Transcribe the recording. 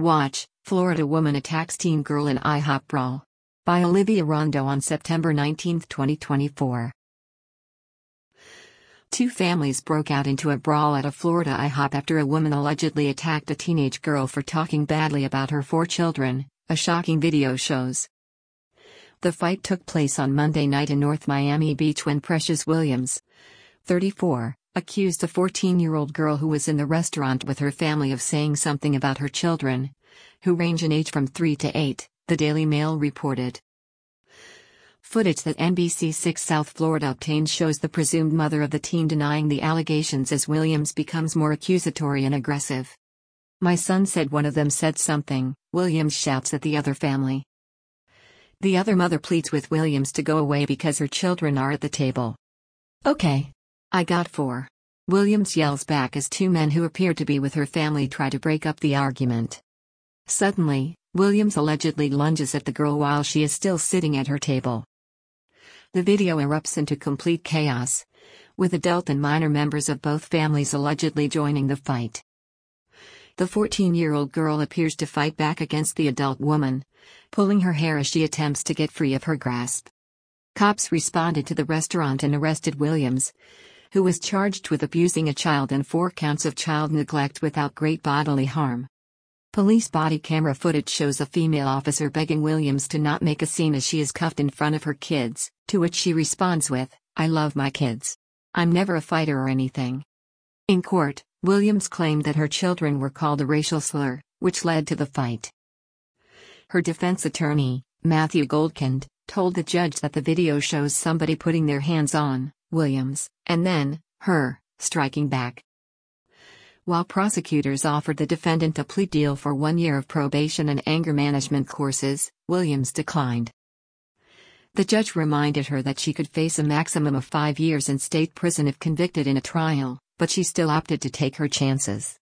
Watch, Florida woman attacks teen girl in IHOP brawl. By Olivia Rondo on September 19, 2024. Two families broke out into a brawl at a Florida IHOP after a woman allegedly attacked a teenage girl for talking badly about her 4 children, a shocking video shows. The fight took place on Monday night in North Miami Beach when Precious Williams, 34, accused a 14-year-old girl who was in the restaurant with her family of saying something about her children, who range in age from 3 to 8, the Daily Mail reported. Footage that NBC6 South Florida obtained shows the presumed mother of the teen denying the allegations as Williams becomes more accusatory and aggressive. "My son said one of them said something," Williams shouts at the other family. The other mother pleads with Williams to go away because her children are at the table. "Okay. I got 4. Williams yells back as 2 men who appear to be with her family try to break up the argument. Suddenly, Williams allegedly lunges at the girl while she is still sitting at her table. The video erupts into complete chaos, with adult and minor members of both families allegedly joining the fight. The 14-year-old girl appears to fight back against the adult woman, pulling her hair as she attempts to get free of her grasp. Cops responded to the restaurant and arrested Williams, who was charged with abusing a child and 4 counts of child neglect without great bodily harm. Police body camera footage shows a female officer begging Williams to not make a scene as she is cuffed in front of her kids, to which she responds with, "I love my kids. I'm never a fighter or anything." In court, Williams claimed that her children were called a racial slur, which led to the fight. Her defense attorney, Matthew Goldkind, told the judge that the video shows somebody putting their hands on Williams, and then, her, striking back. While prosecutors offered the defendant a plea deal for 1 year of probation and anger management courses, Williams declined. The judge reminded her that she could face a maximum of 5 years in state prison if convicted in a trial, but she still opted to take her chances.